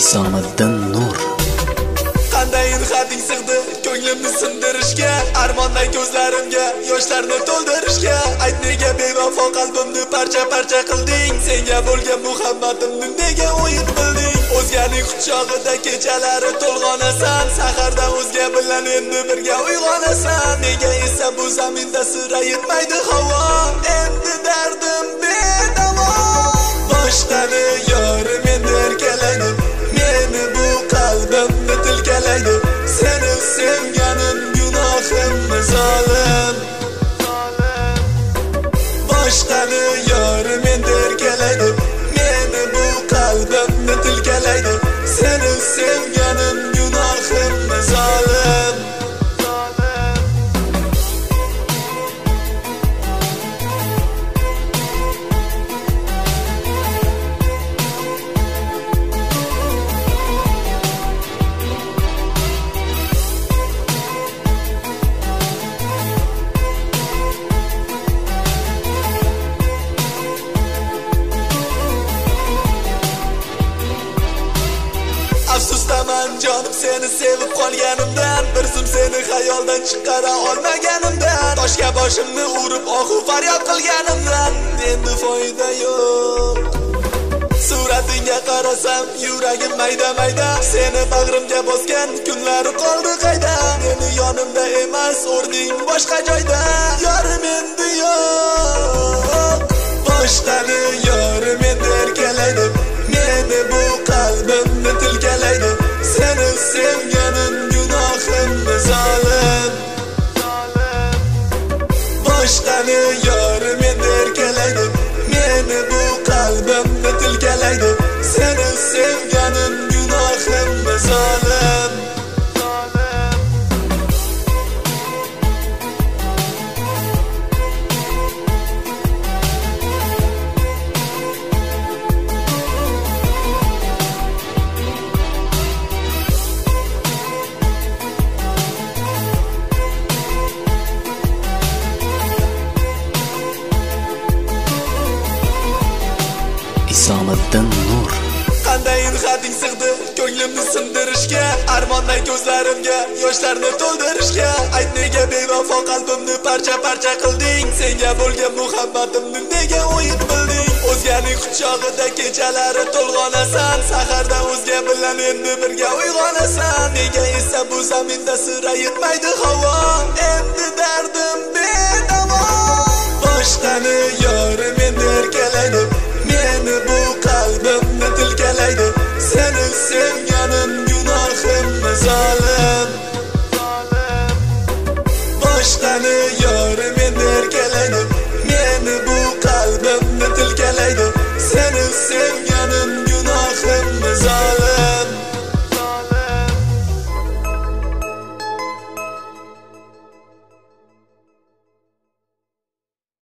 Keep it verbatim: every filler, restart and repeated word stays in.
Isomiddin Nur. Qanday xating sig'di ko'nglimni sindirishga, armondan ko'zlarimga yoshlarni to'ldirishga. Ayt nega bevafo qalbimni parcha-parcha qilding? Senga bo'lgan muhabbatimni nega o'yin bilding? O'zganing quchog'ida kechalari to'lg'onasan, sahardan o'zga bilan endi birga uyg'onasan. Nega esa bu zaminda sira yetmaydi havo? Endi dardim bedavo. Boshqani yorim endi erkalaydi, meni bu qalbimni tilkalaydi. Seni sevganim gunohimni zolim. Boshqani yorim endi erkalaydi, meni bu qalbimni tilkalaydi. Seni sevganim gunohimni zolim. Afsusdaman jonim seni sevib qolganimdan, bir zum seni xayoldan chiqara olmaganimdan, toshga boshimni urib ohu faryod qilganimdan. Endi foyda yo'q. Suratingga qarasam yuragim mayda-mayda, seni bag'rimga bosgan kunlari qoldi qayda? Meni yonimda emas, o'rning boshqa joyda. Yorim endi yo'q. Boshqani yorim endi erkalaydi, meni bu qalbimni tilkalaydi. Seni sevganim gunohimni zolim. Boshqani yorim endi erkalaydi, meni bu qalbimni tilkalaydi. Seni sevganim gunohimni zolim. Isomiddin Nur. Qanday xating sig'di ko'nglimni sindirishga, armondan ko'zlarimga yoshlarni to'ldirishga. Ayt nega bevafo qalbimni parcha-parcha qilding? Senga bo'lgan muhabbatimni nega o'yin bilding? O'zganing quchog'ida kechalari to'lg'onasan, sahardan o'zga bilan endi birga uyg'onasan. Nega esa bu zaminda sira yetmaydi havo? Endi dardim